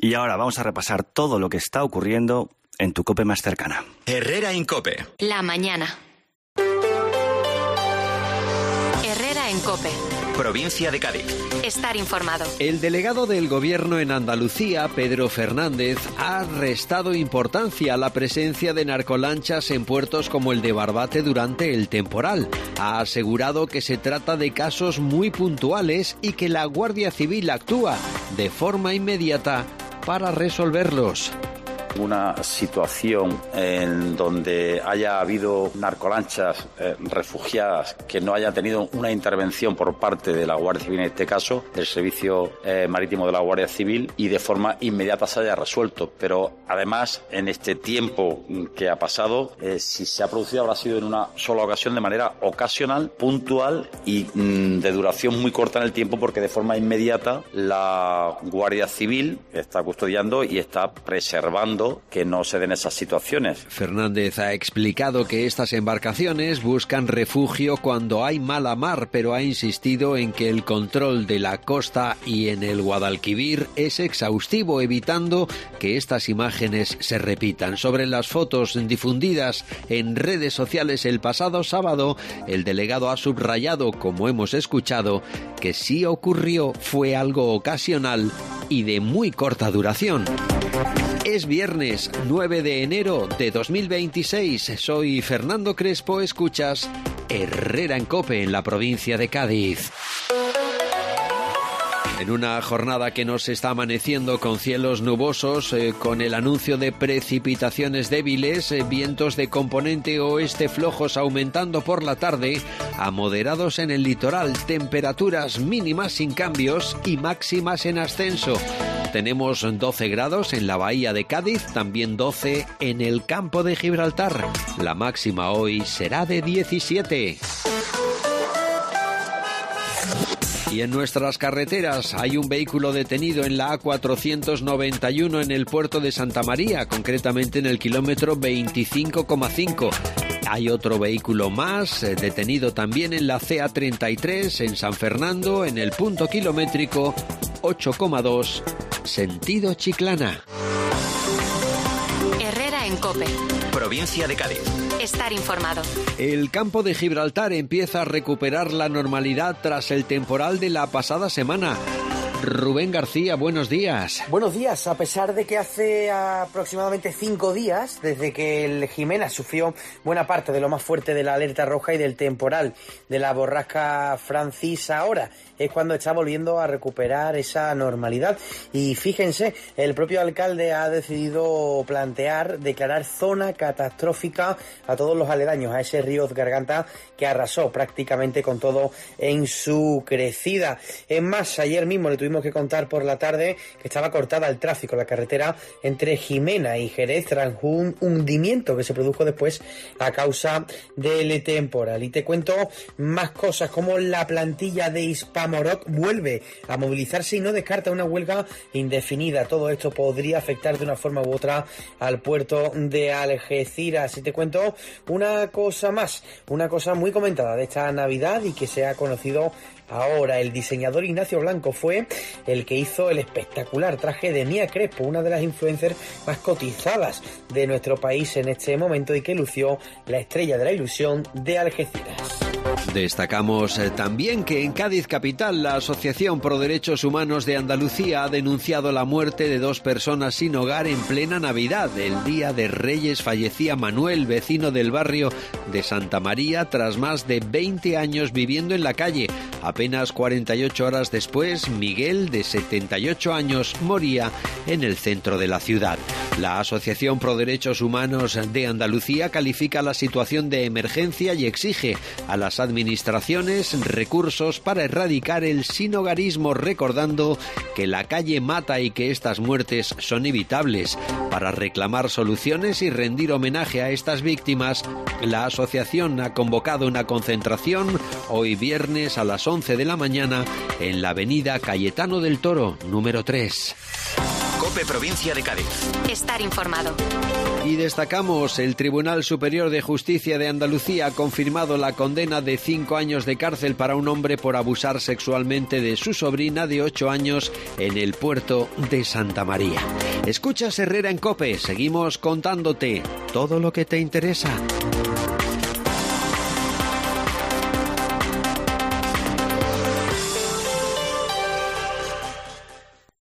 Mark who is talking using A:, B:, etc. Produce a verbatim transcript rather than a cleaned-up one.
A: Y ahora vamos a repasar todo lo que está ocurriendo en tu COPE más cercana.
B: Herrera Incope.
C: La mañana. Herrera en COPE.
B: Provincia de Cádiz.
C: Estar informado.
D: El delegado del Gobierno en Andalucía, Pedro Fernández, ha restado importancia a la presencia de narcolanchas en puertos como el de Barbate durante el temporal. Ha asegurado que se trata de casos muy puntuales y que la Guardia Civil actúa de forma inmediata para resolverlos.
E: Una situación en donde haya habido narcolanchas eh, refugiadas que no haya tenido una intervención por parte de la Guardia Civil, en este caso del Servicio eh, Marítimo de la Guardia Civil, y de forma inmediata se haya resuelto. Pero además, en este tiempo que ha pasado, eh, si se ha producido habrá sido en una sola ocasión, de manera ocasional, puntual y mm, de duración muy corta en el tiempo, porque de forma inmediata la Guardia Civil está custodiando y está preservando que no se den esas situaciones.
D: Fernández ha explicado que estas embarcaciones buscan refugio cuando hay mala mar, pero ha insistido en que el control de la costa y en el Guadalquivir es exhaustivo, evitando que estas imágenes se repitan. Sobre las fotos difundidas en redes sociales el pasado sábado, el delegado ha subrayado, como hemos escuchado, que si ocurrió fue algo ocasional y de muy corta duración. Es viernes nueve de enero de dos mil veintiséis. Soy Fernando Crespo. Escuchas Herrera en COPE en la provincia de Cádiz. En una jornada que nos está amaneciendo con cielos nubosos, eh, con el anuncio de precipitaciones débiles, eh, vientos de componente oeste flojos aumentando por la tarde, a moderados en el litoral, temperaturas mínimas sin cambios y máximas en ascenso. Tenemos doce grados en la bahía de Cádiz, también doce en el campo de Gibraltar. La máxima hoy será de diecisiete. Y en nuestras carreteras hay un vehículo detenido en la A cuatrocientos noventa y uno en el puerto de Santa María, concretamente en el kilómetro veinticinco coma cinco. Hay otro vehículo más eh, detenido también en la C A treinta y tres en San Fernando, en el punto kilométrico ocho coma dos, sentido Chiclana.
C: Herrera en COPE.
B: Provincia de Cádiz.
C: Estar informado.
D: El campo de Gibraltar empieza a recuperar la normalidad tras el temporal de la pasada semana. Rubén García, buenos días.
F: Buenos días. A pesar de que hace aproximadamente cinco días, desde que el Jimena sufrió buena parte de lo más fuerte de la alerta roja y del temporal de la borrasca Francis, ahora es cuando está volviendo a recuperar esa normalidad. Y fíjense, el propio alcalde ha decidido plantear declarar zona catastrófica a todos los aledaños a ese río Garganta que arrasó prácticamente con todo en su crecida. Es más, ayer mismo le tuvimos que contar por la tarde que estaba cortada el tráfico, la carretera entre Jimena y Jerez, tras un hundimiento que se produjo después a causa del temporal. Y te cuento más cosas, como la plantilla de Hispamoroc vuelve a movilizarse y no descarta una huelga indefinida. Todo esto podría afectar de una forma u otra al puerto de Algeciras. Y te cuento una cosa más, una cosa muy comentada de esta Navidad y que se ha conocido ahora. El diseñador Ignacio Blanco fue el que hizo el espectacular traje de Mía Crespo, una de las influencers más cotizadas de nuestro país en este momento y que lució la estrella de la ilusión de Algeciras.
D: Destacamos eh, también que en Cádiz capital la Asociación Pro Derechos Humanos de Andalucía ha denunciado la muerte de dos personas sin hogar en plena Navidad. El día de Reyes fallecía Manuel, vecino del barrio de Santa María, tras más de veinte años viviendo en la calle. Apenas cuarenta y ocho horas después, Miguel, de setenta y ocho años, moría en el centro de la ciudad. La Asociación Pro Derechos Humanos de Andalucía califica la situación de emergencia y exige a las administraciones recursos para erradicar el sinhogarismo, recordando que la calle mata y que estas muertes son evitables. Para reclamar soluciones y rendir homenaje a estas víctimas, la asociación ha convocado una concentración hoy viernes a las once de la mañana en la avenida Cayetano del Toro, número tres.
B: COPE Provincia de Cádiz.
C: Estar informado.
D: Y destacamos, el Tribunal Superior de Justicia de Andalucía ha confirmado la condena de cinco años de cárcel para un hombre por abusar sexualmente de su sobrina de ocho años en el puerto de Santa María. Escuchas Herrera en COPE, seguimos contándote todo lo que te interesa.